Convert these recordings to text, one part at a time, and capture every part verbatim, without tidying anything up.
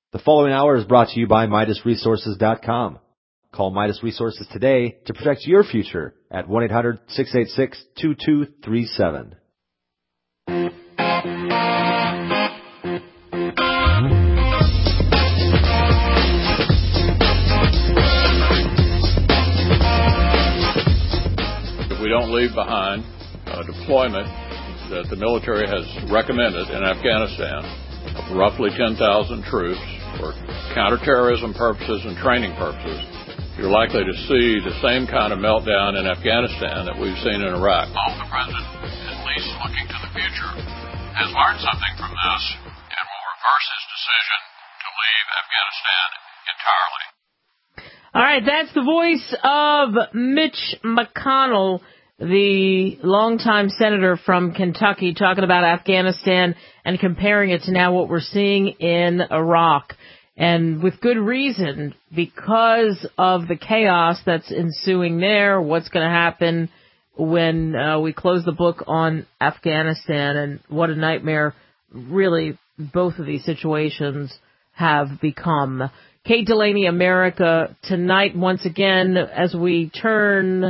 The following hour is brought to you by Midas Resources dot com. Call Midas Resources today to protect your future at one eight hundred six eight six two two three seven. If we don't leave behind a deployment that the military has recommended in Afghanistan of roughly ten thousand troops for counterterrorism purposes and training purposes, you're likely to see the same kind of meltdown in Afghanistan that we've seen in Iraq. Well, the president, at least looking to the future, has learned something from this and will reverse his decision to leave Afghanistan entirely. All right, that's the voice of Mitch McConnell, the longtime senator from Kentucky, talking about Afghanistan and comparing it to now what we're seeing in Iraq. And with good reason, because of the chaos that's ensuing there, what's going to happen when uh, we close the book on Afghanistan, and what a nightmare really both of these situations have become. Kate Delaney, America Tonight, once again, as we turn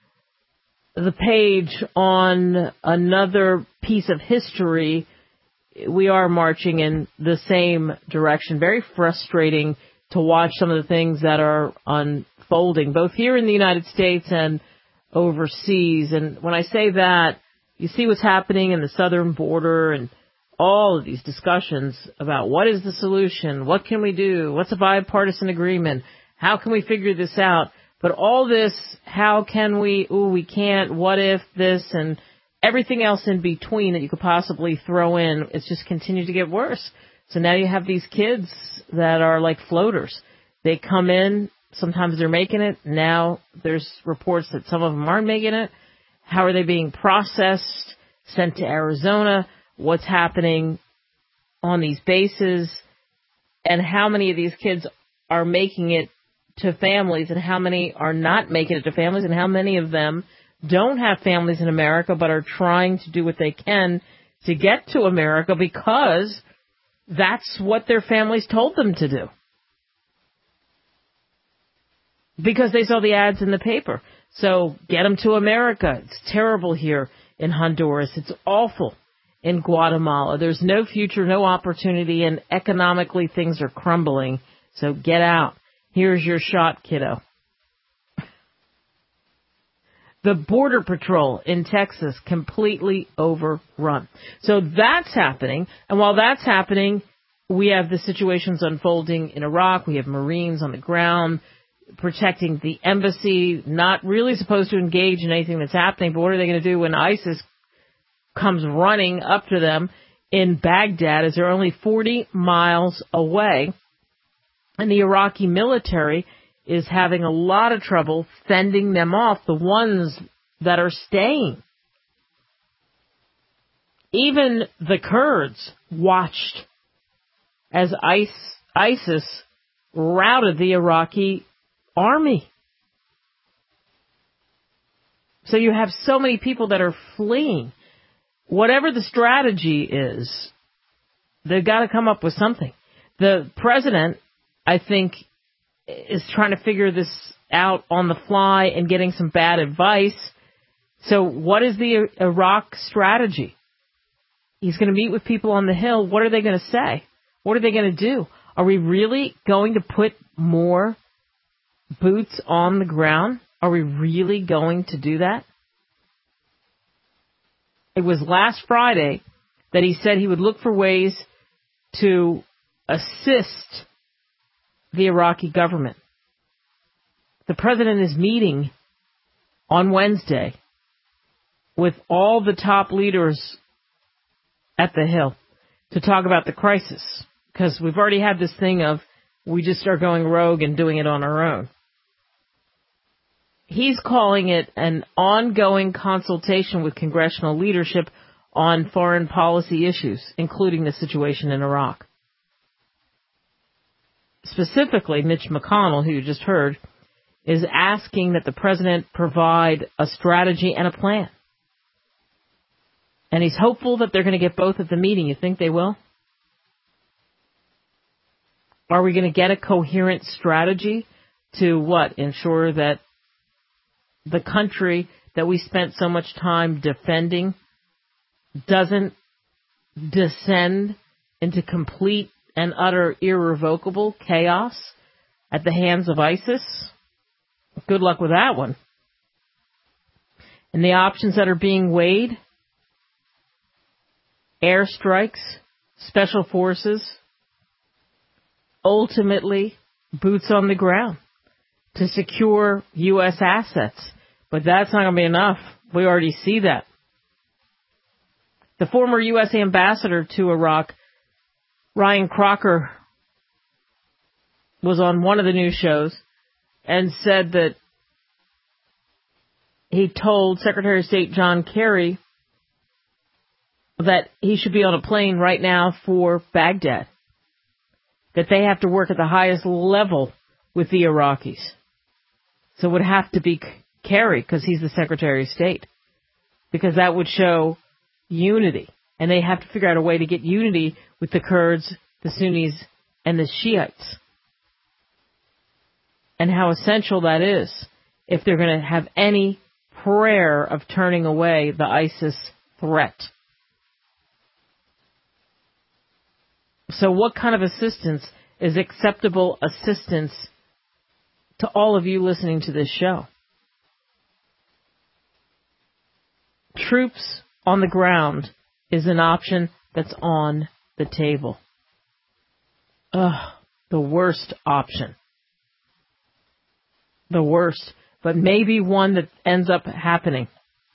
the page on another piece of history, we are marching in the same direction. Very frustrating to watch some of the things that are unfolding, both here in the United States and overseas. And when I say that, you see what's happening in the southern border and all of these discussions about what is the solution, what can we do, what's a bipartisan agreement, how can we figure this out. But all this, how can we, ooh, we can't, what if this, and everything else in between that you could possibly throw in, it's just continued to get worse. So now you have these kids that are like floaters. They come in, sometimes they're making it. Now there's reports that some of them aren't making it. How are they being processed, sent to Arizona? What's happening on these bases? And how many of these kids are making it to families, and how many are not making it to families, and how many of them don't have families in America but are trying to do what they can to get to America because that's what their families told them to do. Because they saw the ads in the paper. So get them to America. It's terrible here in Honduras. It's awful in Guatemala. There's no future, no opportunity, and economically things are crumbling. So get out. Here's your shot, kiddo. The Border Patrol in Texas completely overrun. So that's happening. And while that's happening, we have the situations unfolding in Iraq. We have Marines on the ground protecting the embassy, not really supposed to engage in anything that's happening. But what are they going to do when ISIS comes running up to them in Baghdad, as they're only forty miles away? And the Iraqi military is having a lot of trouble fending them off, the ones that are staying. Even the Kurds watched as ISIS routed the Iraqi army. So you have so many people that are fleeing. Whatever the strategy is, they've got to come up with something. The president, I think, is trying to figure this out on the fly and getting some bad advice. So what is the Iraq strategy? He's going to meet with people on the Hill. What are they going to say? What are they going to do? Are we really going to put more boots on the ground? Are we really going to do that? It was last Friday that he said he would look for ways to assist the Iraqi government. The president is meeting on Wednesday with all the top leaders at the Hill to talk about the crisis, because we've already had this thing of we just start going rogue and doing it on our own. He's calling it an ongoing consultation with congressional leadership on foreign policy issues, including the situation in Iraq. Specifically, Mitch McConnell, who you just heard, is asking that the president provide a strategy and a plan. And he's hopeful that they're going to get both at the meeting. You think they will? Are we going to get a coherent strategy to what? Ensure that the country that we spent so much time defending doesn't descend into complete and utter irrevocable chaos at the hands of ISIS? Good luck with that one. And the options that are being weighed: airstrikes, special forces, ultimately boots on the ground to secure U S assets. But that's not going to be enough. We already see that. The former U S ambassador to Iraq, Ryan Crocker, was on one of the news shows and said that he told Secretary of State John Kerry that he should be on a plane right now for Baghdad, that they have to work at the highest level with the Iraqis. So it would have to be Kerry, because he's the Secretary of State, because that would show unity. And they have to figure out a way to get unity with the Kurds, the Sunnis, and the Shiites. And how essential that is if they're going to have any prayer of turning away the ISIS threat. So what kind of assistance is acceptable assistance to all of you listening to this show? Troops on the ground is an option that's on the table. Ugh, the worst option. The worst, but maybe one that ends up happening.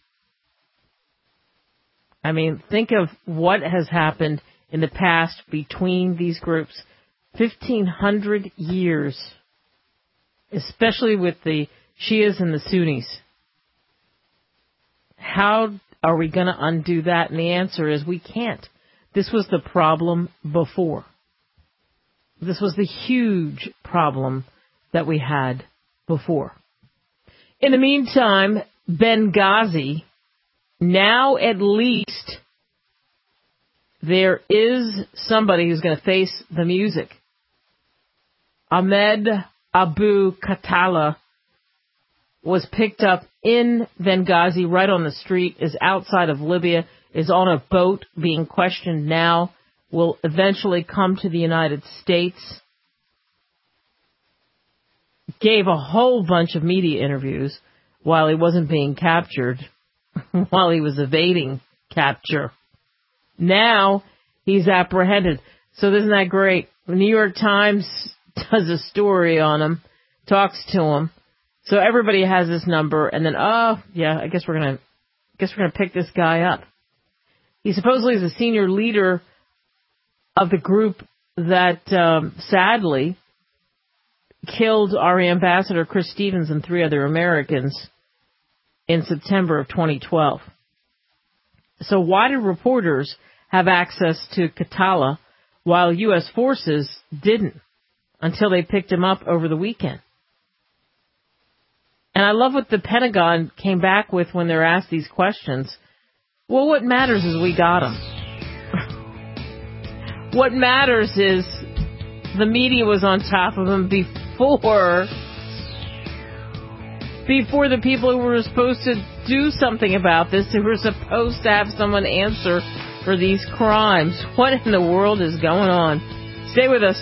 I mean, think of what has happened in the past between these groups. fifteen hundred years, especially with the Shias and the Sunnis. How are we going to undo that? And the answer is we can't. This was the problem before. This was the huge problem that we had before. In the meantime, Benghazi, now at least there is somebody who's going to face the music. Ahmed Abu Khattala was picked up in Benghazi, right on the street, is outside of Libya, is on a boat being questioned now, will eventually come to the United States. Gave a whole bunch of media interviews while he wasn't being captured, while he was evading capture. Now he's apprehended. So isn't that great? The New York Times does a story on him, talks to him. So everybody has this number, and then, oh, yeah, I guess we're gonna, guess we're gonna pick this guy up. He supposedly is a senior leader of the group that, um, sadly, killed our ambassador Chris Stevens and three other Americans in September of twenty twelve. So why did reporters have access to Khattala while U S forces didn't until they picked him up over the weekend? And I love what the Pentagon came back with when they're asked these questions. Well, what matters is we got him. What matters is the media was on top of him before, before the people who were supposed to do something about this, who were supposed to have someone answer for these crimes. What in the world is going on? Stay with us.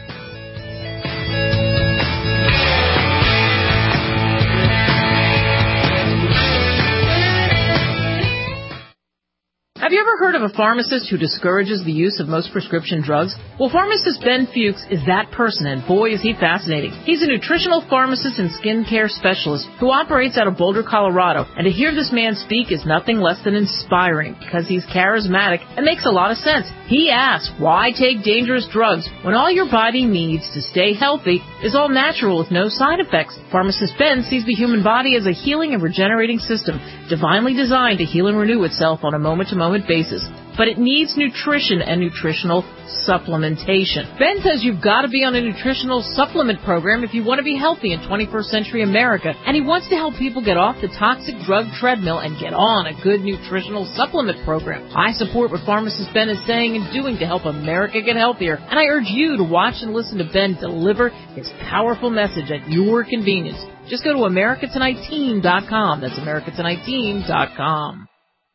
Have you ever heard of a pharmacist who discourages the use of most prescription drugs? Well, pharmacist Ben Fuchs is that person, and boy, is he fascinating. He's a nutritional pharmacist and skincare specialist who operates out of Boulder, Colorado. And to hear this man speak is nothing less than inspiring, because he's charismatic and makes a lot of sense. He asks, why take dangerous drugs when all your body needs to stay healthy is all natural with no side effects? Pharmacist Ben sees the human body as a healing and regenerating system, divinely designed to heal and renew itself on a moment-to-moment basis. but it needs nutrition and nutritional supplementation. Ben says you've got to be on a nutritional supplement program if you want to be healthy in twenty-first century America, and he wants to help people get off the toxic drug treadmill and get on a good nutritional supplement program. I support what pharmacist Ben is saying and doing to help America get healthier, and I urge you to watch and listen to Ben deliver his powerful message at your convenience. Just go to America Tonight Team dot com. That's America Tonight Team dot com.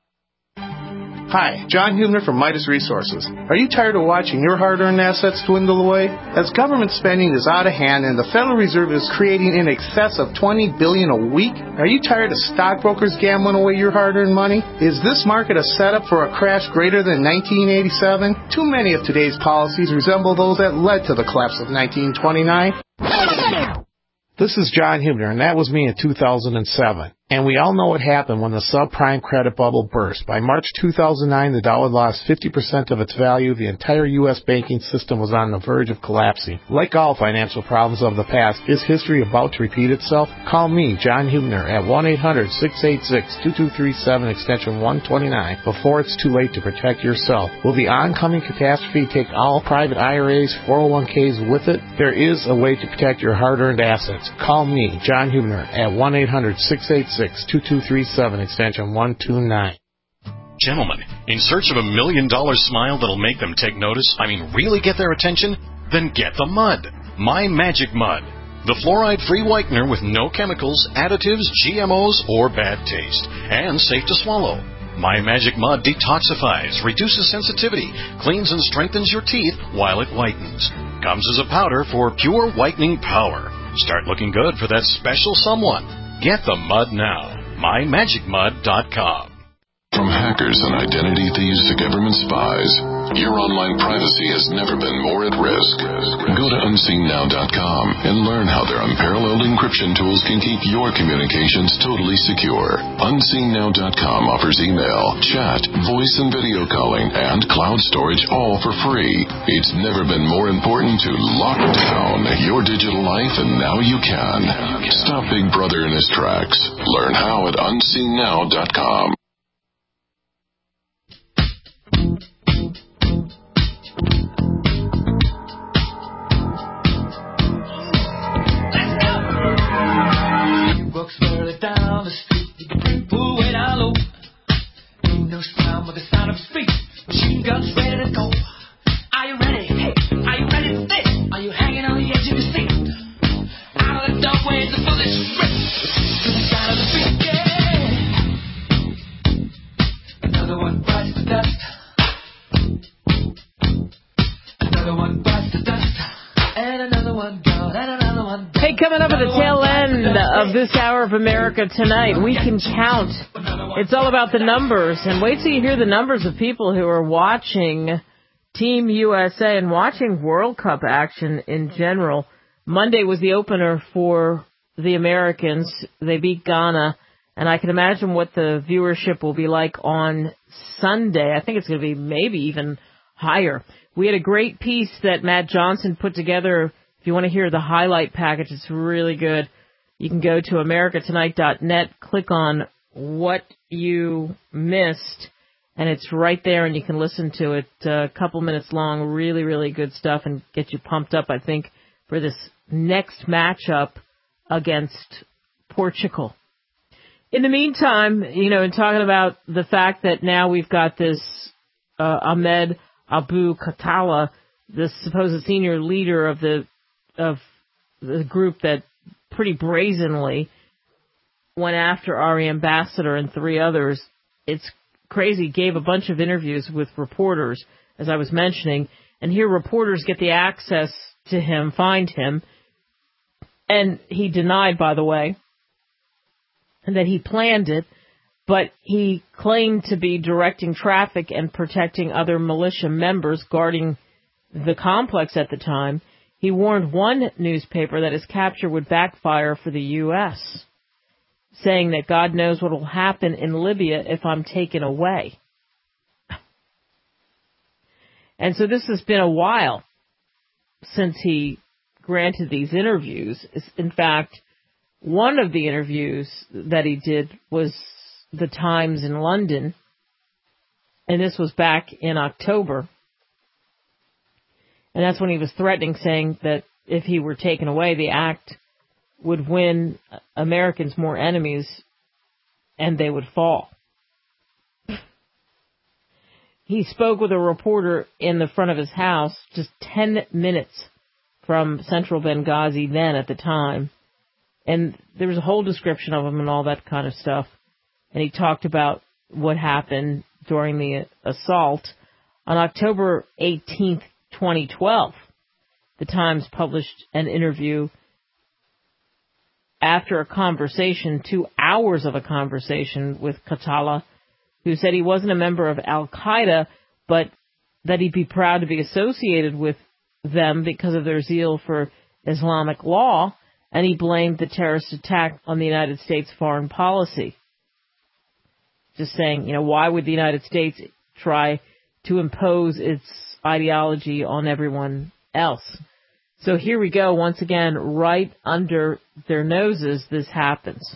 Hi, John Hubner from Midas Resources. Are you tired of watching your hard-earned assets dwindle away? As government spending is out of hand and the Federal Reserve is creating in excess of twenty billion dollars a week, are you tired of stockbrokers gambling away your hard-earned money? Is this market a setup for a crash greater than nineteen eighty-seven? Too many of today's policies resemble those that led to the collapse of nineteen twenty-nine. This is John Hubner, and that was me in two thousand seven. And we all know what happened when the subprime credit bubble burst. By March two thousand nine, the dollar lost fifty percent of its value. The entire U S banking system was on the verge of collapsing. Like all financial problems of the past, is history about to repeat itself? Call me, John Hubner, at one eight hundred, six eight six, two two three seven, extension one twenty-nine, before it's too late to protect yourself. Will the oncoming catastrophe take all private I R As, four oh one k's with it? There is a way to protect your hard-earned assets. Call me, John Hubner, at one eight hundred, six eight six, two two three seven, extension one two nine. Gentlemen, in search of a million-dollar smile that'll make them take notice, I mean really get their attention? Then get the mud. My Magic Mud. The fluoride-free whitener with no chemicals, additives, G M Os, or bad taste. And safe to swallow. My Magic Mud detoxifies, reduces sensitivity, cleans and strengthens your teeth while it whitens. Comes as a powder for pure whitening power. Start looking good for that special someone. Get the mud now. my magic mud dot com. From hackers and identity thieves to government spies, your online privacy has never been more at risk. Go to unseen now dot com and learn how their unparalleled encryption tools can keep your communications totally secure. unseen now dot com offers email, chat, voice and video calling, and cloud storage all for free. It's never been more important to lock down your digital life, and now you can. Stop Big Brother in his tracks. Learn how at unseen now dot com. Down the street, you can bring pool way down low. Ain't no sound but the sound of speech. Machine guns ready to go. Are you ready? Hey, are you ready for this? Are you hanging on the edge of your seat? Out of the doorway, the bullets rip to the sound of the beat. Yeah. Another one bites the dust. Another one bites the dust. And another one gone. And another one gone. Hey, coming up at the tail end of this hour of America Tonight, we can count. It's all about the numbers. And wait till you hear the numbers of people who are watching Team U S A and watching World Cup action in general. Monday was the opener for the Americans. They beat Ghana. And I can imagine what the viewership will be like on Sunday. I think it's going to be maybe even higher. We had a great piece that Matt Johnson put together. If you want to hear the highlight package, it's really good. You can go to America Tonight dot net, click on what you missed, and it's right there, and you can listen to it uh, a couple minutes long. Really, really good stuff, and get you pumped up, I think, for this next matchup against Portugal. In the meantime, you know, in talking about the fact that now we've got this uh, Ahmed Abu Khatala, the supposed senior leader of the of the group that pretty brazenly went after our ambassador and three others. It's crazy. Gave a bunch of interviews with reporters, as I was mentioning, and here reporters get the access to him, find him, and he denied, by the way, that he planned it, but he claimed to be directing traffic and protecting other militia members guarding the complex at the time. He warned one newspaper that his capture would backfire for the U S, saying that God knows what will happen in Libya if I'm taken away. And so this has been a while since he granted these interviews. In fact, one of the interviews that he did was the Times in London, And this was back in October. And that's when he was threatening, saying that if he were taken away, the act would win Americans more enemies and they would fall. He spoke with a reporter in the front of his house just ten minutes from central Benghazi then at the time. And there was a whole description of him and all that kind of stuff. And he talked about what happened during the assault. On October eighteenth, twenty twelve, the Times published an interview after a conversation, two hours of a conversation with Khatallah, who said he wasn't a member of Al-Qaeda, but that he'd be proud to be associated with them because of their zeal for Islamic law, and he blamed the terrorist attack on the United States foreign policy. Just saying, you know, why would the United States try to impose its ideology on everyone else? So here we go, once again, right under their noses, this happens.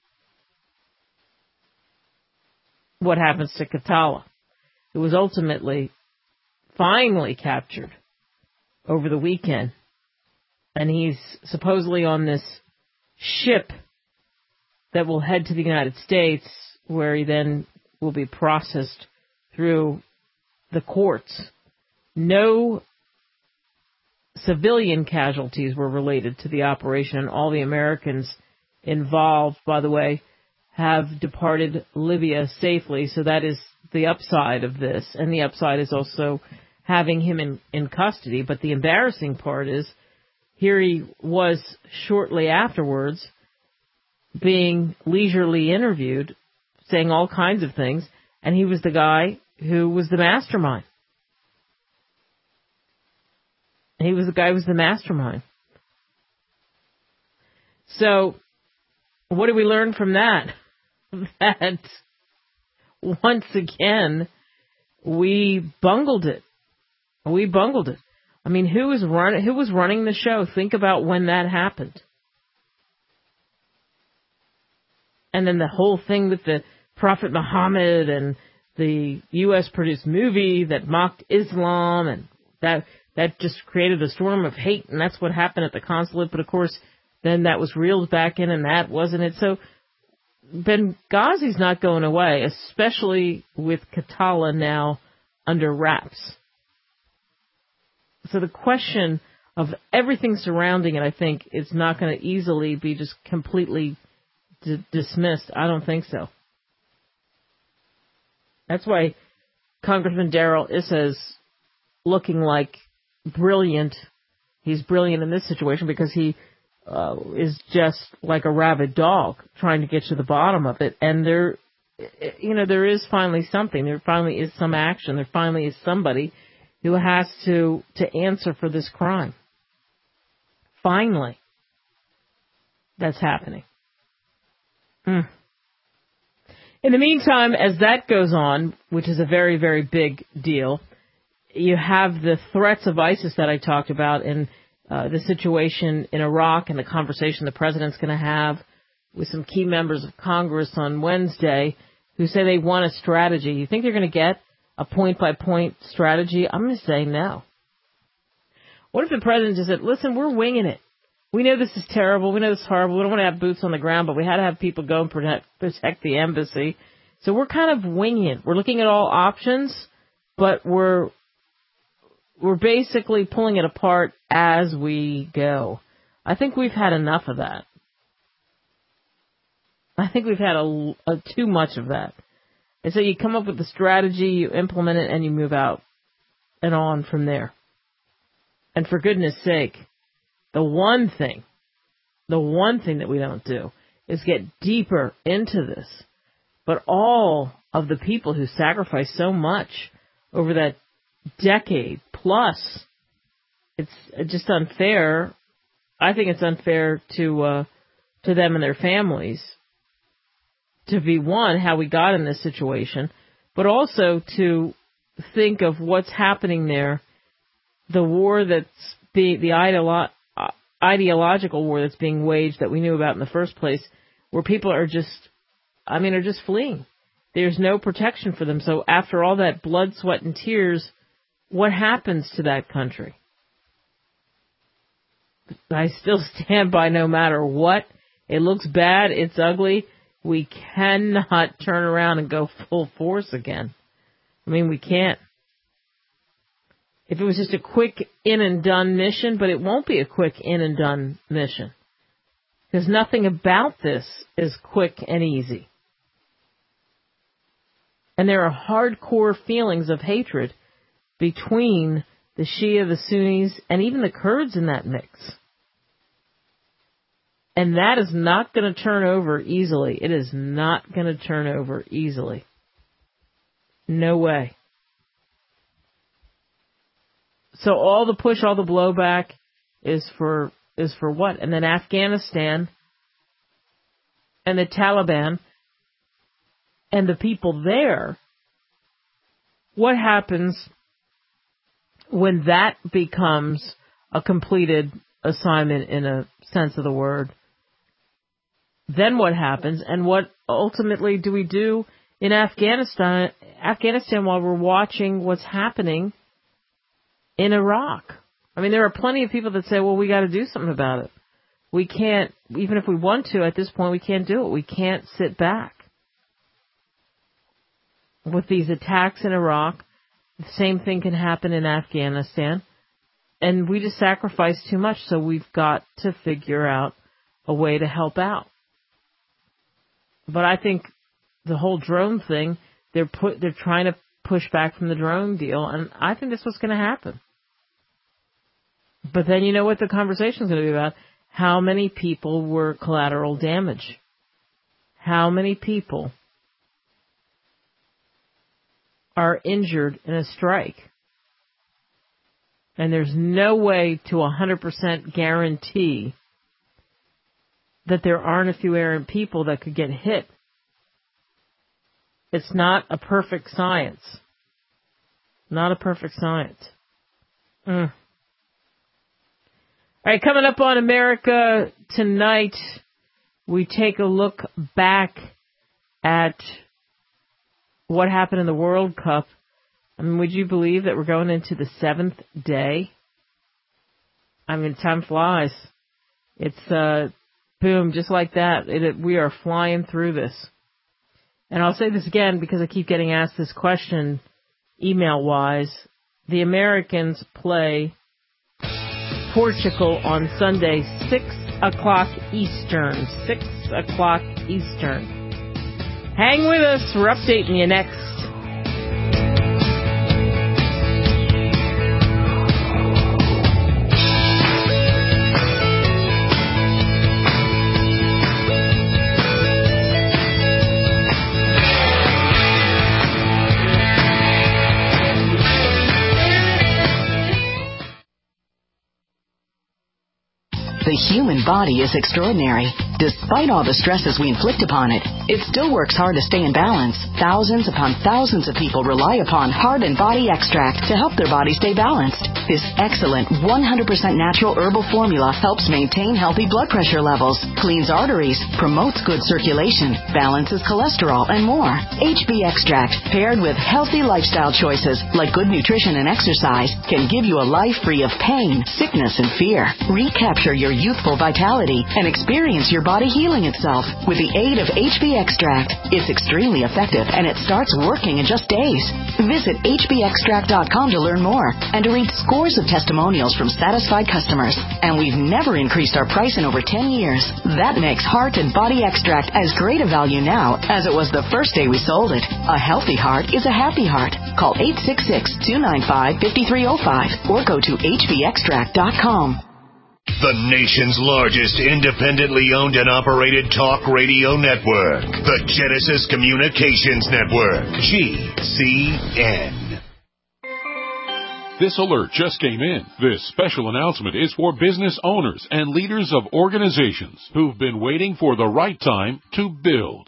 What happens to Khatallah, who was ultimately, finally captured over the weekend. And he's supposedly on this ship that will head to the United States, where he then will be processed through the courts. No civilian casualties were related to the operation, and all the Americans involved, by the way, have departed Libya safely. So that is the upside of this. And the upside is also having him in, in custody. But the embarrassing part is, here he was shortly afterwards being leisurely interviewed, saying all kinds of things, and he was the guy who was the mastermind. He was the guy who was the mastermind. So, what do we learn from that? That, once again, we bungled it. We bungled it. I mean, who was run, who was running the show? Think about when that happened. And then the whole thing with the Prophet Muhammad and the U S produced movie that mocked Islam, and that that just created a storm of hate, and that's what happened at the consulate. But of course, then that was reeled back in, and that wasn't it. So Benghazi's not going away, especially with Khatallah now under wraps. So the question of everything surrounding it, I think, is not going to easily be just completely d- dismissed. I don't think so. That's why Congressman Darrell Issa is looking like brilliant. He's brilliant in this situation because he uh, is just like a rabid dog trying to get to the bottom of it. And there, you know, there is finally something. There finally is some action. There finally is somebody who has to, to answer for this crime. Finally. That's happening. Mm. In the meantime, as that goes on, which is a very, very big deal, you have the threats of ISIS that I talked about, and uh, the situation in Iraq and the conversation the president's going to have with some key members of Congress on Wednesday who say they want a strategy. You think they're going to get a point-by-point strategy? I'm going to say no. What if the president just said, listen, we're winging it. We know this is terrible. We know this is horrible. We don't want to have boots on the ground, but we had to have people go and protect, protect the embassy. So we're kind of winging it. We're looking at all options, but we're we're basically pulling it apart as we go. I think we've had enough of that. I think we've had a, a too much of that. And so you come up with a strategy, you implement it, and you move out and on from there. And for goodness sake, the one thing, the one thing that we don't do is get deeper into this. But all of the people who sacrificed so much over that decade plus, it's just unfair. I think it's unfair to uh, to them and their families to be, one, how we got in this situation, but also to think of what's happening there, the war that's being, the ideolo- ideological war that's being waged that we knew about in the first place, where people are just, I mean, are just fleeing. there's no protection for them. So after all that blood, sweat, and tears, what happens to that country? I still stand by no matter what. It looks bad. It's ugly. We cannot turn around and go full force again. I mean, we can't. If it was just a quick in and done mission, but it won't be a quick in and done mission. Because nothing about this is quick and easy. And there are hardcore feelings of hatred between the Shia, the Sunnis, and even the Kurds in that mix. And that is not going to turn over easily. It is not going to turn over easily. No way. So all the push, all the blowback is for is for what? And then Afghanistan and the Taliban and the people there, what happens when that becomes a completed assignment in a sense of the word? Then what happens, and what ultimately do we do in Afghanistan, Afghanistan while we're watching what's happening in Iraq? I mean, there are plenty of people that say, well, we got to do something about it. We can't, even if we want to, at this point, we can't do it. We can't sit back. With these attacks in Iraq, the same thing can happen in Afghanistan. And we just sacrifice too much, so we've got to figure out a way to help out. But I think the whole drone thing, they're put, they're trying to push back from the drone deal, and I think that's what's going to happen. But then you know what the conversation is going to be about? How many people were collateral damage? How many people are injured in a strike? And there's no way to one hundred percent guarantee that there aren't a few errant people that could get hit. It's not a perfect science. Not a perfect science. Mm. All right, coming up on America Tonight, we take a look back at what happened in the World Cup. I mean, would you believe that we're going into the seventh day? I mean, time flies. It's, uh, boom, just like that. It, it, we are flying through this. And I'll say this again because I keep getting asked this question email-wise. The Americans play Portugal on Sunday, six o'clock Eastern. six o'clock Eastern. Hang with us. We're updating you next. The human body is extraordinary. Despite all the stresses we inflict upon it, it still works hard to stay in balance. Thousands upon thousands of people rely upon Heart and Body Extract to help their body stay balanced. This excellent one hundred percent natural herbal formula helps maintain healthy blood pressure levels, cleans arteries, promotes good circulation, balances cholesterol, and more. H B Extract, paired with healthy lifestyle choices like good nutrition and exercise, can give you a life free of pain, sickness, and fear. Recapture your youthful vitality and experience your body healing itself with the aid of H B Extract. It's extremely effective and it starts working in just days. Visit H B extract dot com to learn more and to read scores of testimonials from satisfied customers. And we've never increased our price in over ten years. That makes Heart and Body Extract as great a value now as it was the first day we sold it. A healthy heart is a happy heart. Call eight six six, two nine five, five three zero five or go to H B extract dot com. The nation's largest independently owned and operated talk radio network. The Genesis Communications Network. G C N. This alert just came in. This special announcement is for business owners and leaders of organizations who've been waiting for the right time to build.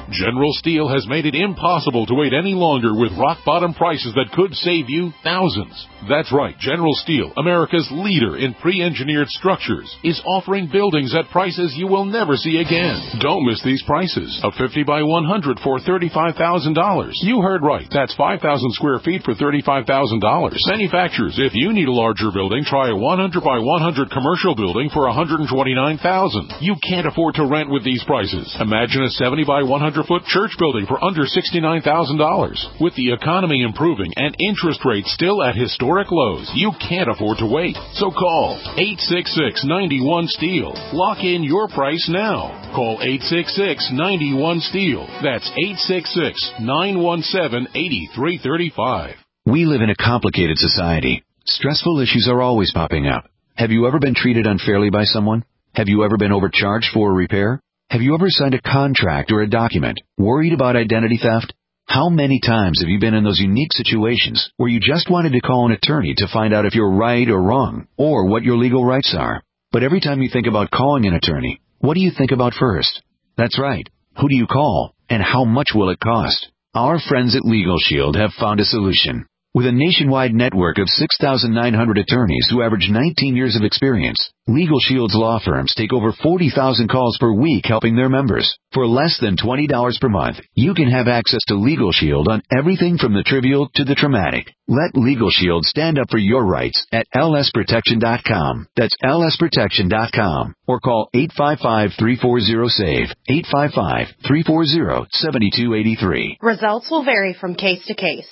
General Steel has made it impossible to wait any longer with rock-bottom prices that could save you thousands. That's right, General Steel, America's leader in pre-engineered structures, is offering buildings at prices you will never see again. Don't miss these prices. A fifty by one hundred for thirty-five thousand dollars. You heard right. That's five thousand square feet for thirty-five thousand dollars. Manufacturers, if you need a larger building, try a one hundred by one hundred commercial building for one hundred twenty-nine thousand dollars. You can't afford to rent with these prices. Imagine a seventy by one hundred foot church building for under sixty-nine thousand dollars. With the economy improving and interest rates still at historic lows, you can't afford to wait. So call eight six six, nine one, STEEL. Lock in your price now. Call eight six six, nine one, STEEL. That's eight six six, nine one seven, eight three three five. We live in a complicated society. Stressful issues are always popping up. Have you ever been treated unfairly by someone? Have you ever been overcharged for a repair? Have you ever signed a contract or a document worried about identity theft? How many times have you been in those unique situations where you just wanted to call an attorney to find out if you're right or wrong, or what your legal rights are? But every time you think about calling an attorney, what do you think about first? That's right. Who do you call, and how much will it cost? Our friends at Legal Shield have found a solution. With a nationwide network of six thousand nine hundred attorneys who average nineteen years of experience, Legal Shield's law firms take over forty thousand calls per week helping their members. For less than twenty dollars per month, you can have access to Legal Shield on everything from the trivial to the traumatic. Let Legal Shield stand up for your rights at L S protection dot com. That's L S protection dot com. Or call eight five five, three four zero, S A V E, eight five five, three four zero, seven two eight three. Results will vary from case to case.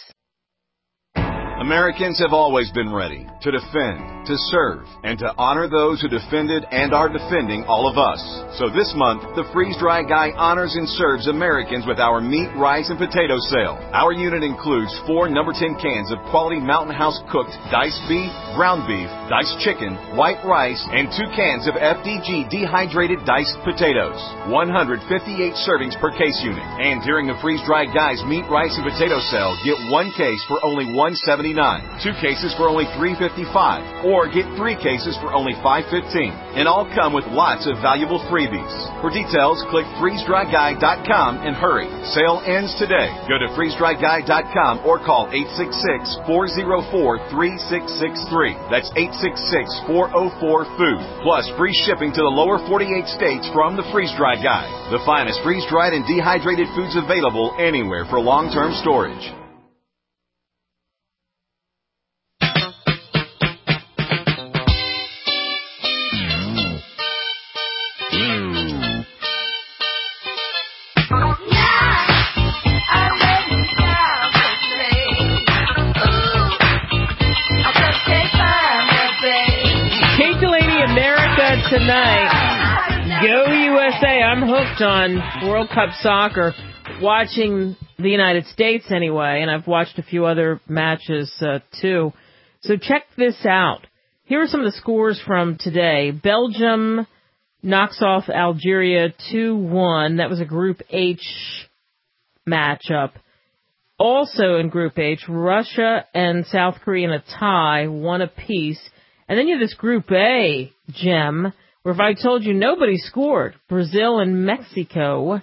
Americans have always been ready to defend, to serve, and to honor those who defended and are defending all of us. So this month, the Freeze-Dry Guy honors and serves Americans with our meat, rice, and potato sale. Our unit includes four number ten cans of quality Mountain House cooked diced beef, ground beef, diced chicken, white rice, and two cans of F D G dehydrated diced potatoes. one hundred fifty-eight servings per case unit. And during the Freeze-Dry Guy's meat, rice, and potato sale, get one case for only one seventy-nine, two cases for only three fifty-five, or get three cases for only five fifteen. And all come with lots of valuable freebies. For details, click freeze dry guy dot com and hurry. Sale ends today. Go to freeze dry guy dot com or call eight six six, four zero four, three six six three. That's eight six six, four zero four, food. Plus free shipping to the lower forty-eight states from the Freeze-Dry Guy. The finest freeze-dried and dehydrated foods available anywhere for long-term storage. Tonight, go U S A. I'm hooked on World Cup soccer, watching the United States anyway, and I've watched a few other matches uh, too. So check this out. Here are some of the scores from today. Belgium knocks off Algeria two one. That was a Group H matchup. Also in Group H, Russia and South Korea in a tie, one apiece. And then you have this Group A, Gem, where if I told you nobody scored, Brazil and Mexico,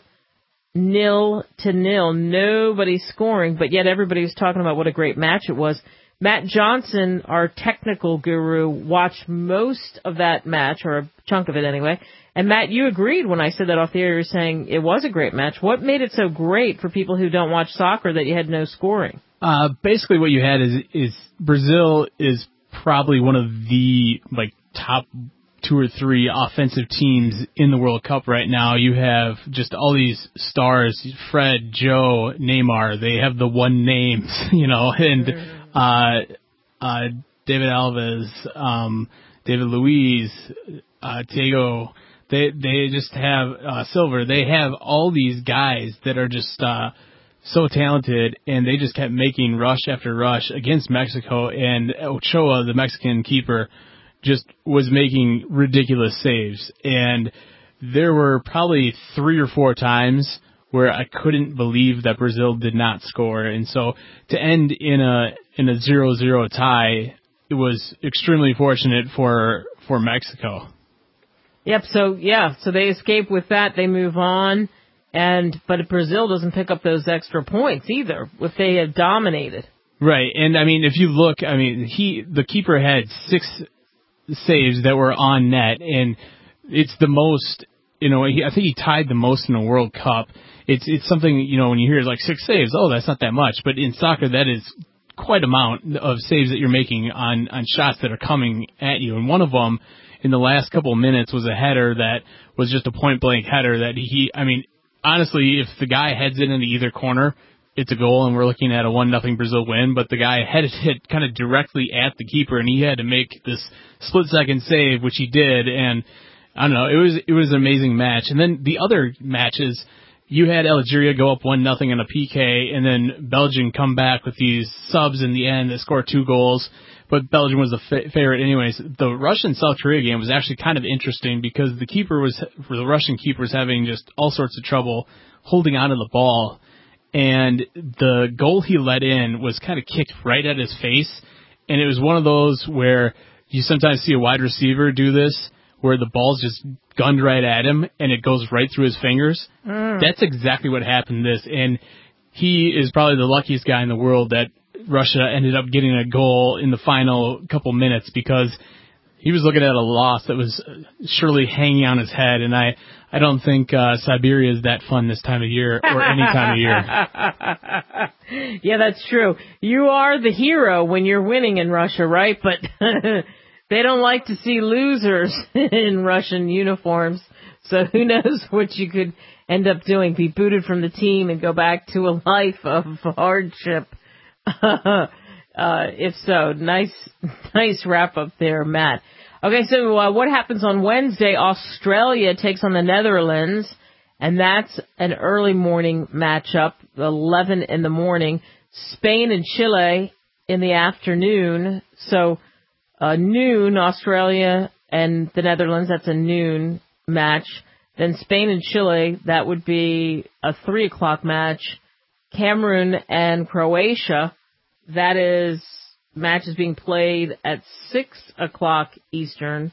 nil to nil, nobody scoring, but yet everybody was talking about what a great match it was. Matt Johnson, our technical guru, watched most of that match, or a chunk of it anyway. And Matt, you agreed when I said that off the air. You were saying it was a great match. What made it so great for people who don't watch soccer that you had no scoring? Uh, basically what you had is, is Brazil is probably one of the like top two or three offensive teams in the World Cup right now. You have just all these stars, Fred, Joe, Neymar. They have the one names, you know, and uh, uh, David Alves, um, David Luiz, uh, Thiago. They they just have uh, Silver. They have all these guys that are just uh, so talented, and they just kept making rush after rush against Mexico, and Ochoa, the Mexican keeper, just was making ridiculous saves. And there were probably three or four times where I couldn't believe that Brazil did not score. And so to end in a in a zero zero tie, it was extremely fortunate for for Mexico. Yep, so yeah, so they escape with that, they move on. And but Brazil doesn't pick up those extra points either if they have dominated. Right, and I mean, if you look, I mean, he the keeper had six saves that were on net, and it's the most. You know, he, I think he tied the most in the World Cup. It's it's something, you know, when you hear like six saves, oh, that's not that much, but in soccer, that is quite amount of saves that you're making on on shots that are coming at you. And one of them in the last couple of minutes was a header that was just a point blank header that he. I mean. Honestly, if the guy heads it into either corner, it's a goal, and we're looking at a one nothing Brazil win. But the guy headed it kind of directly at the keeper, and he had to make this split-second save, which he did. And I don't know, it was it was an amazing match. And then the other matches, you had Algeria go up one nothing in a P K, and then Belgium come back with these subs in the end that score two goals. But Belgium was the fa- favorite anyways. The Russian-South Korea game was actually kind of interesting because the keeper was, for the Russian keeper, was having just all sorts of trouble holding onto the ball. And the goal he let in was kind of kicked right at his face. And it was one of those where you sometimes see a wide receiver do this, where the ball's just gunned right at him and it goes right through his fingers. Mm. That's exactly what happened to this. And he is probably the luckiest guy in the world that Russia ended up getting a goal in the final couple minutes because he was looking at a loss that was surely hanging on his head. And I, I don't think uh, Siberia is that fun this time of year or any time of year. Yeah, that's true. You are the hero when you're winning in Russia, right? But they don't like to see losers in Russian uniforms. So who knows what you could end up doing, be booted from the team and go back to a life of hardship. uh, if so, nice, nice wrap up there, Matt. Okay, so uh, what happens on Wednesday? Australia takes on the Netherlands, and that's an early morning matchup, eleven in the morning. Spain and Chile in the afternoon. So uh, noon, Australia and the Netherlands, that's a noon match. Then Spain and Chile, that would be a three o'clock match. Cameroon and Croatia, that is, match is being played at six o'clock Eastern,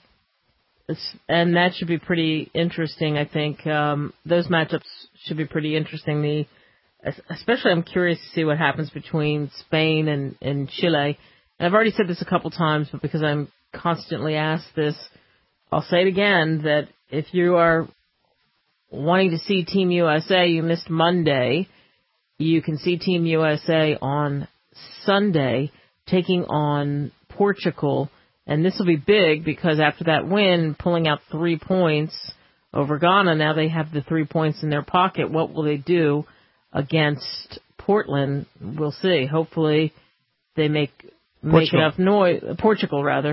and that should be pretty interesting, I think. Um, those matchups should be pretty interesting. The, especially I'm curious to see what happens between Spain and, and Chile. And I've already said this a couple times, but because I'm constantly asked this, I'll say it again, that if you are wanting to see Team U S A, you missed Monday. You can see Team U S A on Sunday taking on Portugal. And this will be big because after that win, pulling out three points over Ghana, now they have the three points in their pocket. What will they do against Portland? We'll see. Hopefully they make make Portugal. enough noise. Portugal, rather.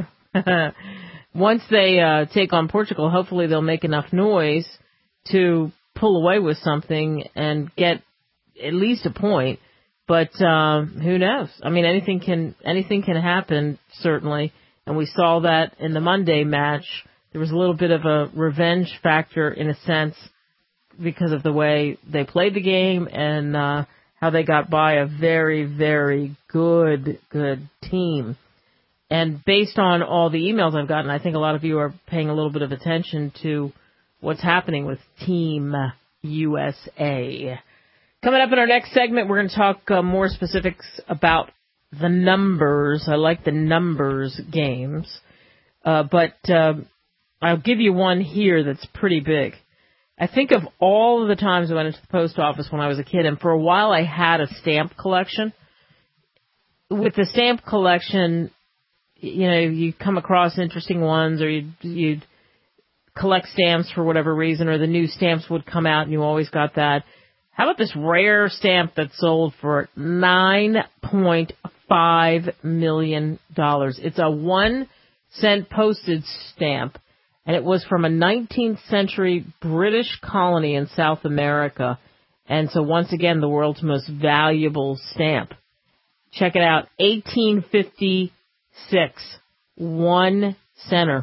Once they uh, take on Portugal, hopefully they'll make enough noise to pull away with something and get at least a point, but um, who knows? I mean, anything can anything can happen, certainly, and we saw that in the Monday match. There was a little bit of a revenge factor, in a sense, because of the way they played the game and uh, how they got by a very, very good, good team. And based on all the emails I've gotten, I think a lot of you are paying a little bit of attention to what's happening with Team U S A. Coming up in our next segment, we're going to talk uh, more specifics about the numbers. I like the numbers games. Uh, but uh, I'll give you one here that's pretty big. I think of all of the times I went into the post office when I was a kid, and for a while I had a stamp collection. With the stamp collection, you know, you come across interesting ones, or you'd, you'd collect stamps for whatever reason, or the new stamps would come out and you always got that. How about this rare stamp that sold for nine point five million dollars? It's a one cent postage stamp, and it was from a nineteenth century British colony in South America. And so once again, the world's most valuable stamp. Check it out, eighteen fifty-six, one center.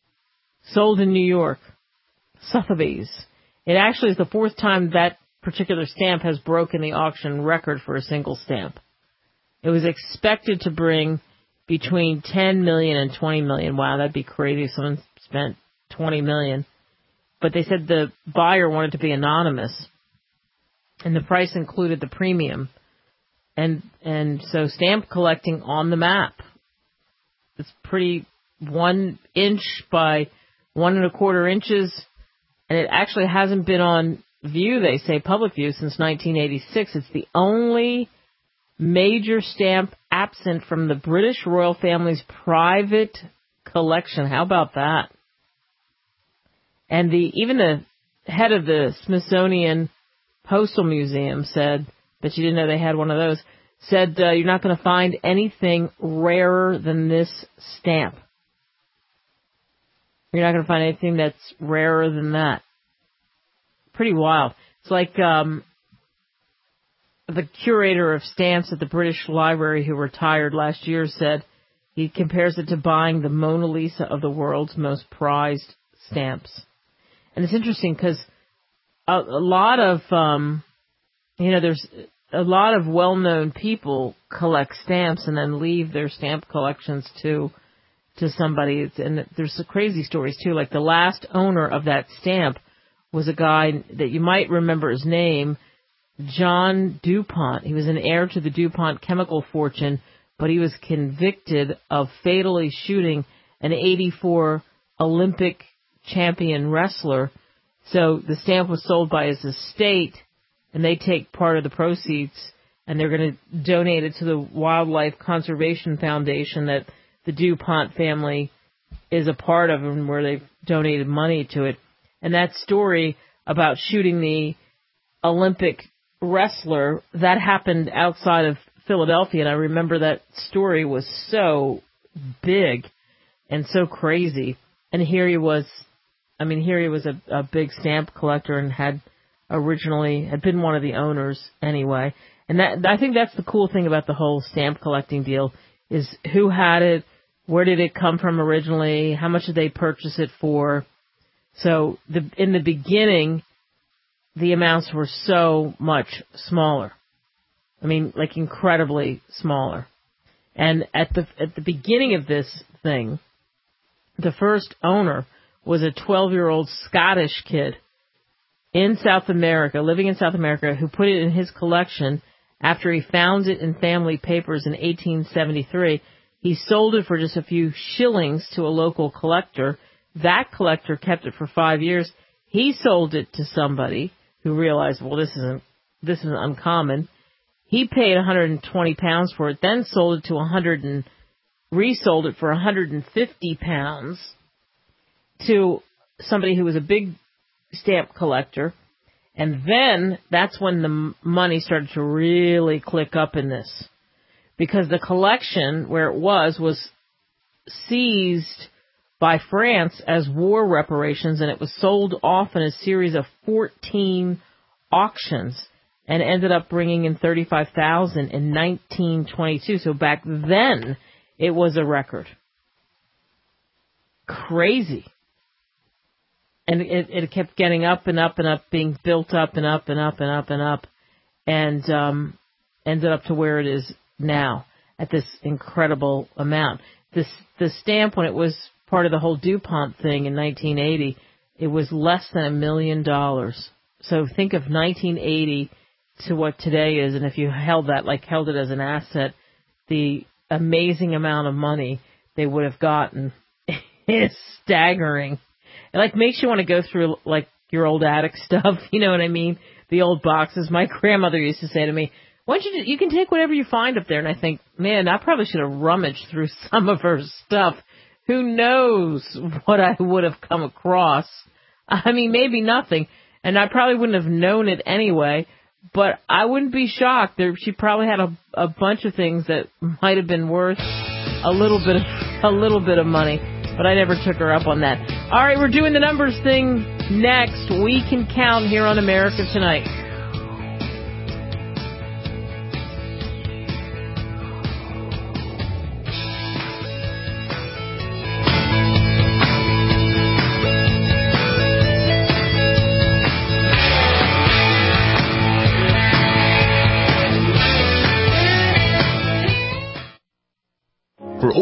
Sold in New York, Sotheby's. It actually is the fourth time that particular stamp has broken the auction record for a single stamp. It was expected to bring between ten million dollars and twenty million dollars. Wow, that'd be crazy if someone spent twenty million dollars. But they said the buyer wanted to be anonymous. and the price included the premium. And and so stamp collecting on the map. It's pretty one inch by one and a quarter inches, and it actually hasn't been on view, they say, public view, since nineteen eighty-six. It's the only major stamp absent from the British royal family's private collection. How about that? And the even the head of the Smithsonian Postal Museum said, but you didn't know they had one of those, said uh, you're not going to find anything rarer than this stamp. You're not going to find anything that's rarer than that. Pretty wild. It's like um, the curator of stamps at the British Library, who retired last year, said he compares it to buying the Mona Lisa of the world's most prized stamps. And it's interesting because a, a lot of, um, you know, there's a lot of well-known people collect stamps and then leave their stamp collections to to somebody. It's, and there's some crazy stories, too. Like the last owner of that stamp was a guy that you might remember his name, John DuPont. He was an heir to the DuPont chemical fortune, but he was convicted of fatally shooting an eighty-four Olympic champion wrestler. So the stamp was sold by his estate, and they take part of the proceeds, and they're going to donate it to the Wildlife Conservation Foundation that the DuPont family is a part of, and where they've donated money to it. And that story about shooting the Olympic wrestler, that happened outside of Philadelphia, and I remember that story was so big and so crazy. And here he was, I mean, here he was a, a big stamp collector and had originally, had been one of the owners anyway. And that, I think that's the cool thing about the whole stamp collecting deal, is who had it, where did it come from originally, how much did they purchase it for. So the, in the beginning, the amounts were so much smaller. I mean, like incredibly smaller. And at the at the beginning of this thing, the first owner was a twelve-year-old Scottish kid in South America, living in South America, who put it in his collection after he found it in family papers in eighteen seventy-three. He sold it for just a few shillings to a local collector. That collector kept it for five years. He sold it to somebody who realized, well, this isn't this isn't uncommon. He paid one hundred twenty pounds for it, then sold it to one hundred and resold it for one hundred fifty pounds to somebody who was a big stamp collector. And then that's when the money started to really click up in this, because the collection where it was was seized by France as war reparations, and it was sold off in a series of fourteen auctions and ended up bringing in thirty-five thousand dollars in nineteen twenty-two. So back then, it was a record. Crazy. And it, it kept getting up and up and up, being built up and up and up and up and up, and um, ended up to where it is now at this incredible amount. This the stamp, when it was part of the whole DuPont thing in nineteen eighty, it was less than a million dollars. So think of nineteen eighty to what today is, and if you held that, like held it as an asset, the amazing amount of money they would have gotten is staggering. It like makes you want to go through like your old attic stuff, you know what I mean? The old boxes. My grandmother used to say to me, "Why don't you you can take whatever you find up there?" And I think, man, I probably should have rummaged through some of her stuff. Who knows what I would have come across? I mean, maybe nothing, and I probably wouldn't have known it anyway. But I wouldn't be shocked. There, she probably had a, a bunch of things that might have been worth a little bit of a little bit of money. But I never took her up on that. All right, we're doing the numbers thing next. We Can Count here on America Tonight. For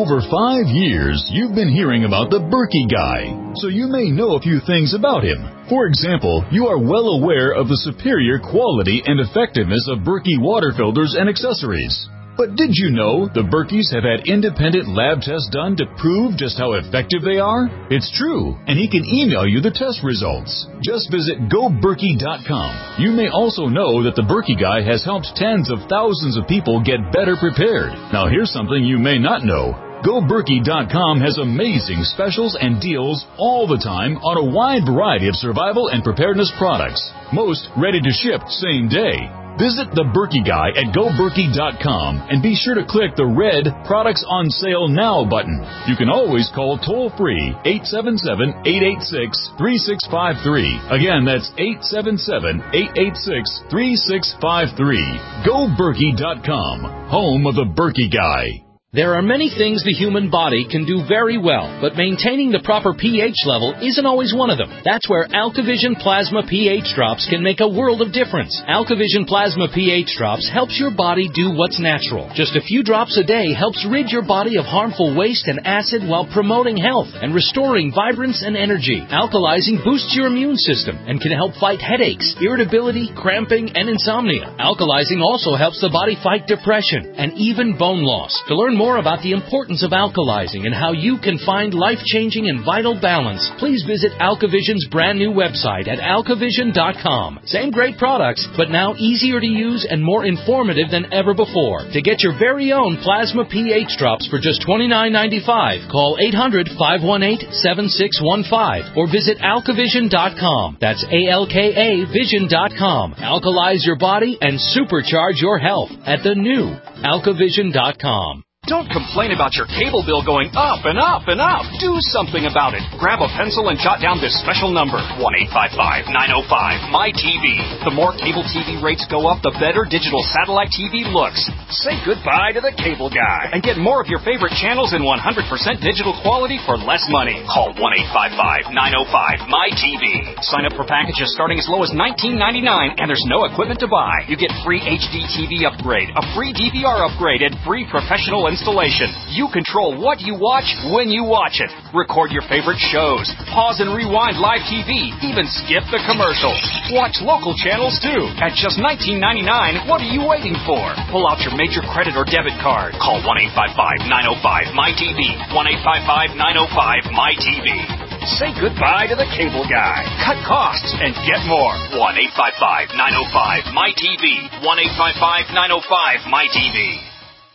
over five years, you've been hearing about the Berkey Guy, so you may know a few things about him. For example, you are well aware of the superior quality and effectiveness of Berkey water filters and accessories. But did you know the Berkeys have had independent lab tests done to prove just how effective they are? It's true, and he can email you the test results. Just visit go berkey dot com. You may also know that the Berkey Guy has helped tens of thousands of people get better prepared. Now here's something you may not know. go berkey dot com has amazing specials and deals all the time on a wide variety of survival and preparedness products. Most ready to ship same day. Visit the Berkey Guy at go berkey dot com and be sure to click the red Products on Sale Now button. You can always call toll-free eight seven seven, eight eight six, three six five three. Again, that's eight seven seven, eight eight six, three six five three. go berkey dot com, home of the Berkey Guy. There are many things the human body can do very well, but maintaining the proper pH level isn't always one of them. That's where AlkaVision Plasma pH Drops can make a world of difference. AlkaVision Plasma pH Drops helps your body do what's natural. Just a few drops a day helps rid your body of harmful waste and acid while promoting health and restoring vibrance and energy. Alkalizing boosts your immune system and can help fight headaches, irritability, cramping, and insomnia. Alkalizing also helps the body fight depression and even bone loss. To learn more more about the importance of alkalizing and how you can find life-changing and vital balance, please visit AlkaVision's brand new website at alka vision dot com. Same great products, but now easier to use and more informative than ever before. To get your very own Plasma pH Drops for just twenty-nine ninety-five, call eight hundred, five one eight, seven six one five or visit alka vision dot com. That's A L K A vision dot com. Alkalize your body and supercharge your health at the new alka vision dot com. Don't complain about your cable bill going up and up and up. Do something about it. Grab a pencil and jot down this special number, one eight five five, nine oh five, M Y T V. The more cable T V rates go up, the better digital satellite T V looks. Say goodbye to the cable guy and get more of your favorite channels in one hundred percent digital quality for less money. Call one eight five five, nine oh five, M Y T V. Sign up for packages starting as low as nineteen ninety-nine and there's no equipment to buy. You get free H D T V upgrade, a free D V R upgrade, and free professional installation. You control what you watch when you watch it. Record your favorite shows. Pause and rewind live T V. Even skip the commercials. Watch local channels too. At just nineteen ninety-nine, what are you waiting for? Pull out your major credit or debit card. Call one eight five five, nine oh five, M Y T V. one eight five five, nine oh five, M Y T V. Say goodbye to the cable guy. Cut costs and get more. one eight five five, nine oh five, M Y T V. one eight five five, nine oh five, M Y T V.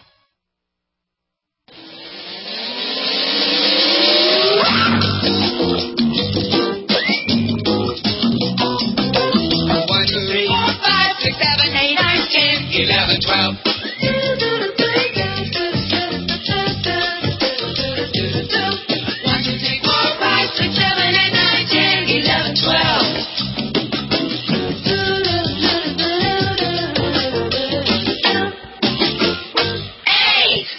eleven, twelve. One, two, three, four, five, six, seven, eight, nine, ten, eleven, twelve. Eight.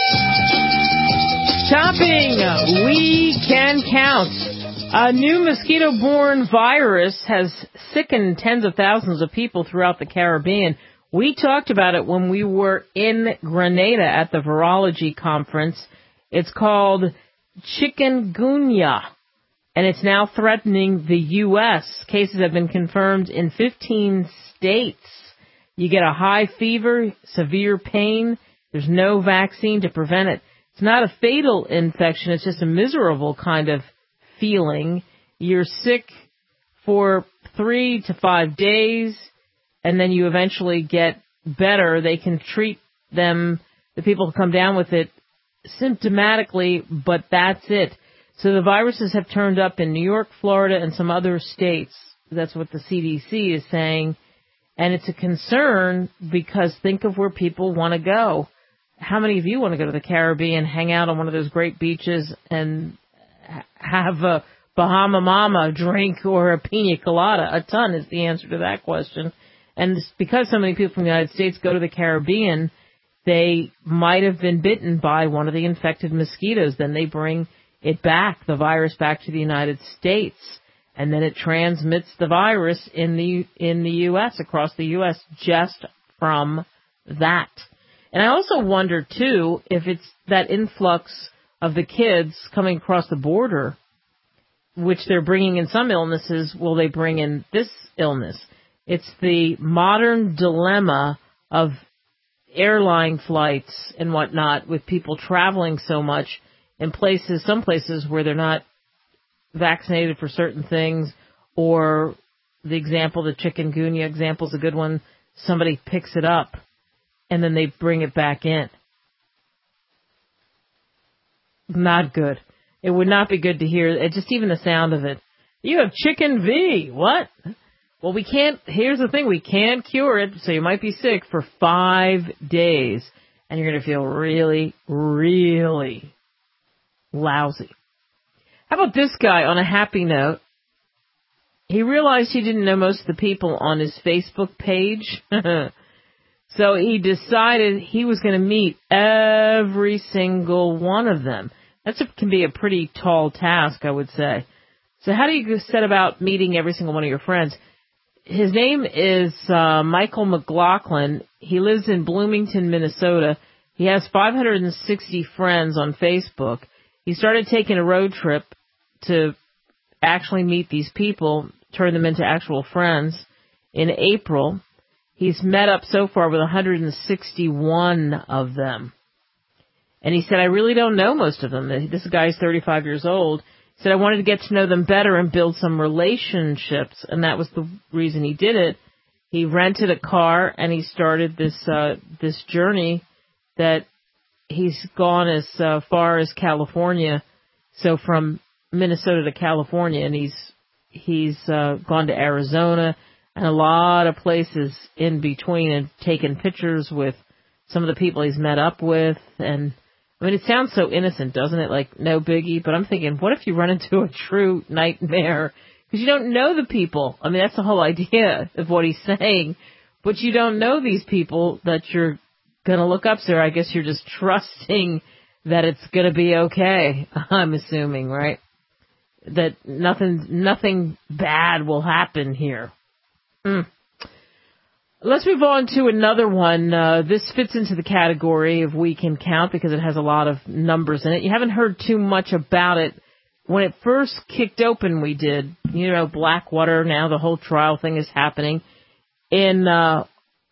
Shopping, we can count. A new mosquito-borne virus has sickened tens of thousands of people throughout the Caribbean. We talked about it when we were in Grenada at the Virology Conference. It's called chikungunya, and it's now threatening the U S Cases have been confirmed in fifteen states. You get a high fever, severe pain. There's no vaccine to prevent it. It's not a fatal infection. It's just a miserable kind of feeling. You're sick for three to five days. And then you eventually get better. They can treat them, the people who come down with it, symptomatically, but that's it. So the viruses have turned up in New York, Florida, and some other states. That's what the C D C is saying. And it's a concern because think of where people want to go. How many of you want to go to the Caribbean, hang out on one of those great beaches, and have a Bahama Mama drink or a pina colada? A ton is the answer to that question. And because so many people from the United States go to the Caribbean, they might have been bitten by one of the infected mosquitoes. Then they bring it back, the virus back to the United States, and then it transmits the virus in the in the U S, across the U S, just from that. And I also wonder, too, if it's that influx of the kids coming across the border, which they're bringing in some illnesses, will they bring in this illness? It's the modern dilemma of airline flights and whatnot with people traveling so much in places, some places where they're not vaccinated for certain things, or the example, the chikungunya example is a good one. Somebody picks it up and then they bring it back in. Not good. It would not be good to hear, it, just even the sound of it. You have chicken V. What? Well, we can't, here's the thing, we can't cure it, so you might be sick for five days, and you're going to feel really, really lousy. How about this guy on a happy note? He realized he didn't know most of the people on his Facebook page, so he decided he was going to meet every single one of them. That can be a pretty tall task, I would say. So how do you set about meeting every single one of your friends? His name is uh, Michael McLaughlin. He lives in Bloomington, Minnesota. He has five hundred sixty friends on Facebook. He started taking a road trip to actually meet these people, turn them into actual friends. In April, he's met up so far with one hundred sixty-one of them. And he said, I really don't know most of them. This guy's thirty-five years old. He said, I wanted to get to know them better and build some relationships. And that was the reason he did it. He rented a car and he started this, uh, this journey that he's gone as uh, far as California. So from Minnesota to California, and he's, he's, uh, gone to Arizona and a lot of places in between and taken pictures with some of the people he's met up with. And I mean, it sounds so innocent, doesn't it? Like, no biggie. But I'm thinking, what if you run into a true nightmare? Because you don't know the people. I mean, that's the whole idea of what he's saying. But you don't know these people that you're going to look up. So I guess you're just trusting that it's going to be okay, I'm assuming, right? That nothing, nothing bad will happen here. Mm. Let's move on to another one. Uh, this fits into the category of we can count because it has a lot of numbers in it. You haven't heard too much about it. When it first kicked open, we did. You know, Blackwater, now the whole trial thing is happening. In, uh,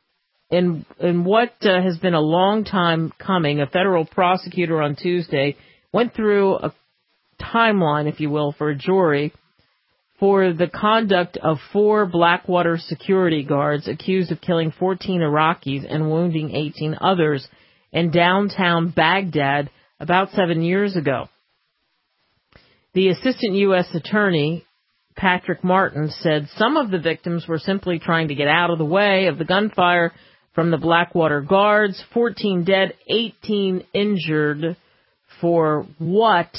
in, in what uh, has been a long time coming, a federal prosecutor on Tuesday went through a timeline, if you will, for a jury for the conduct of four Blackwater security guards accused of killing fourteen Iraqis and wounding eighteen others in downtown Baghdad about seven years ago. The assistant U S attorney, Patrick Martin, said some of the victims were simply trying to get out of the way of the gunfire from the Blackwater guards. fourteen dead, eighteen injured. For what?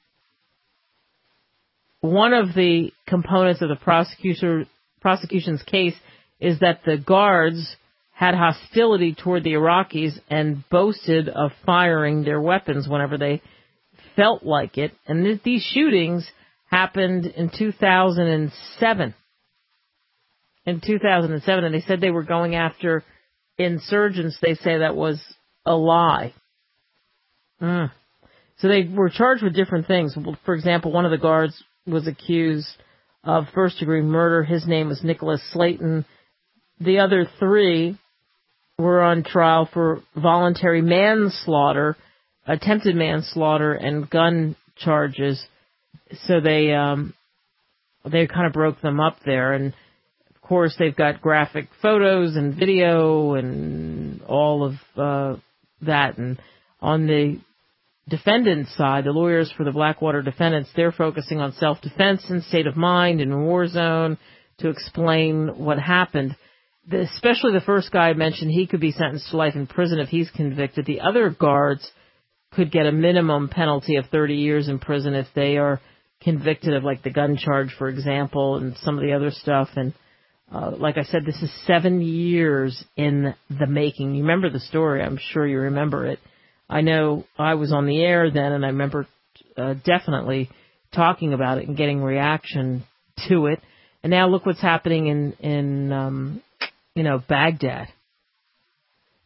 One of the components of the prosecutor, prosecution's case is that the guards had hostility toward the Iraqis and boasted of firing their weapons whenever they felt like it. And th- these shootings happened in two thousand seven. In two thousand seven, and they said they were going after insurgents. They say that was a lie. Mm. So they were charged with different things. For example, one of the guards was accused of first-degree murder. His name was Nicholas Slayton. The other three were on trial for voluntary manslaughter, attempted manslaughter, and gun charges. So they um, they kind of broke them up there. And, of course, they've got graphic photos and video and all of uh, that. And on the defendant's side, the lawyers for the Blackwater defendants, they're focusing on self-defense and state of mind and war zone to explain what happened. The, especially the first guy I mentioned, he could be sentenced to life in prison if he's convicted. The other guards could get a minimum penalty of thirty years in prison if they are convicted of, like, the gun charge, for example, and some of the other stuff. And uh, like I said, this is seven years in the making. You remember the story. I'm sure you remember it. I know I was on the air then, and I remember uh, definitely talking about it and getting reaction to it. And now look what's happening in, in um, you know, Baghdad.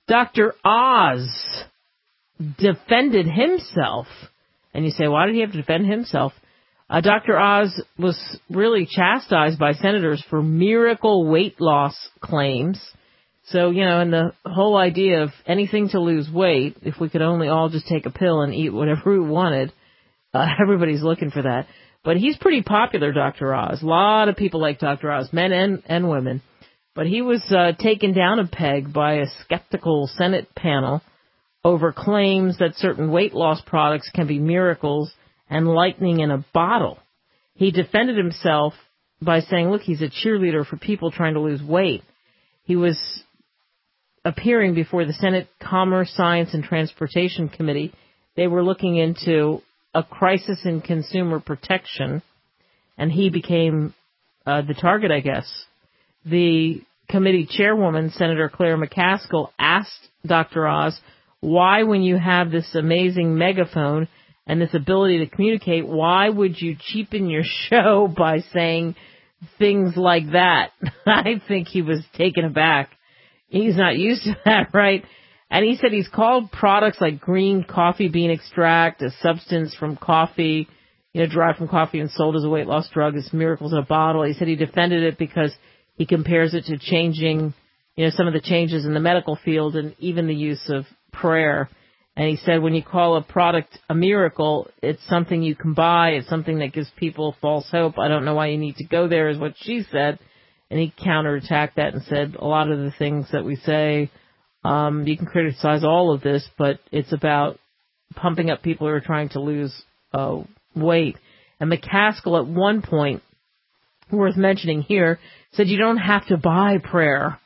Doctor Oz defended himself. And you say, why did he have to defend himself? Uh, Doctor Oz was really chastised by senators for miracle weight loss claims. So, you know, and the whole idea of anything to lose weight, if we could only all just take a pill and eat whatever we wanted, uh, everybody's looking for that. But he's pretty popular, Doctor Oz. A lot of people like Doctor Oz, men and, and women. But he was uh, taken down a peg by a skeptical Senate panel over claims that certain weight loss products can be miracles and lightning in a bottle. He defended himself by saying, look, he's a cheerleader for people trying to lose weight. He was appearing before the Senate Commerce, Science, and Transportation Committee. They were looking into a crisis in consumer protection, and he became uh, the target, I guess. The committee chairwoman, Senator Claire McCaskill, asked Doctor Oz, why, when you have this amazing megaphone and this ability to communicate, why would you cheapen your show by saying things like that? I think he was taken aback. He's not used to that, right? And he said he's called products like green coffee bean extract, a substance from coffee, you know, derived from coffee and sold as a weight loss drug, as miracles in a bottle. He said he defended it because he compares it to changing, you know, some of the changes in the medical field and even the use of prayer. And he said when you call a product a miracle, it's something you can buy. It's something that gives people false hope. I don't know why you need to go there, is what she said. And he counterattacked that and said a lot of the things that we say, um, you can criticize all of this, but it's about pumping up people who are trying to lose uh, weight. And McCaskill at one point, worth mentioning here, said you don't have to buy prayer.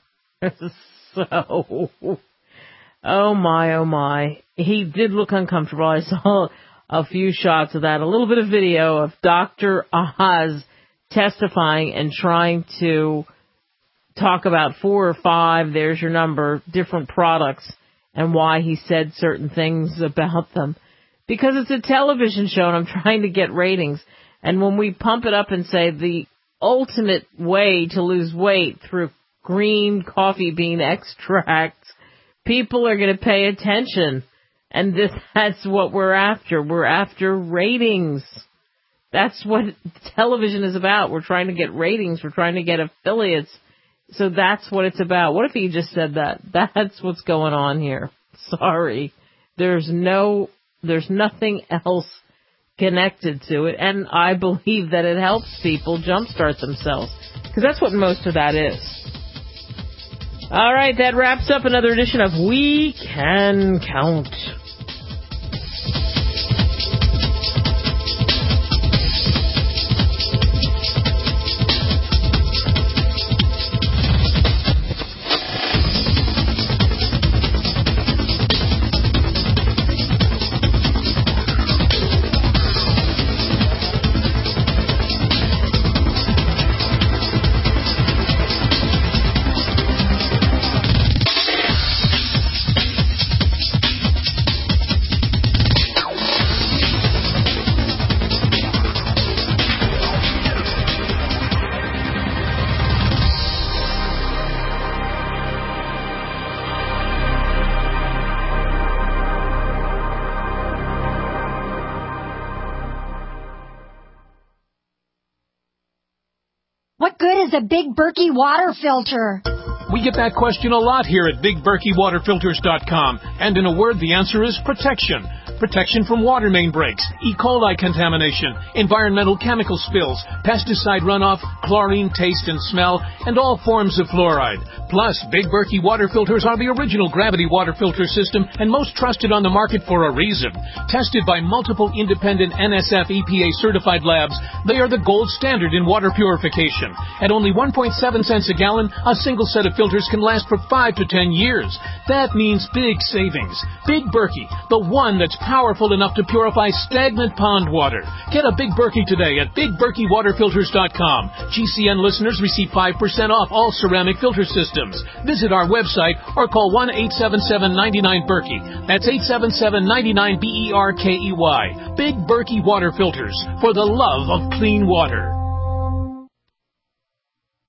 So, oh my, oh my. He did look uncomfortable. I saw a few shots of that, a little bit of video of Doctor Oz testifying and trying to talk about four or five, there's your number, different products and why he said certain things about them. Because it's a television show and I'm trying to get ratings. And when we pump it up and say the ultimate way to lose weight through green coffee bean extract, people are going to pay attention. And this, that's what we're after. We're after ratings. That's what television is about. We're trying to get ratings. We're trying to get affiliates. So that's what it's about. What if he just said that? That's what's going on here. Sorry. There's no, there's nothing else connected to it. And I believe that it helps people jumpstart themselves. Because that's what most of that is. All right, that wraps up another edition of We Can Count. What good is a Big Berkey water filter? We get that question a lot here at Big Berkey Water Filters dot com. And in a word, the answer is protection. Protection from water main breaks, E. coli contamination, environmental chemical spills, pesticide runoff, chlorine taste and smell, and all forms of fluoride. Plus, Big Berkey water filters are the original gravity water filter system and most trusted on the market for a reason. Tested by multiple independent N S F E P A certified labs, they are the gold standard in water purification. At only one point seven cents a gallon, a single set of filters can last for five to ten years. That means big savings. Big Berkey, the one that's powerful enough to purify stagnant pond water. Get a Big Berkey today at Big Berkey Water Filters dot com. G C N listeners receive five percent off all ceramic filter systems. Visit our website or call one eight seven seven, nine nine, Berkey. That's eight seven seven, nine nine, B E R K E Y. Big Berkey Water Filters, for the love of clean water.